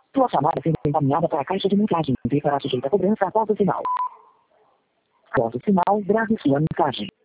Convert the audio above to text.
Sua chamada sendo encaminhada para a caixa de mensagem e será sujeita a cobrança após o sinal. Após o sinal, grave sua mensagem.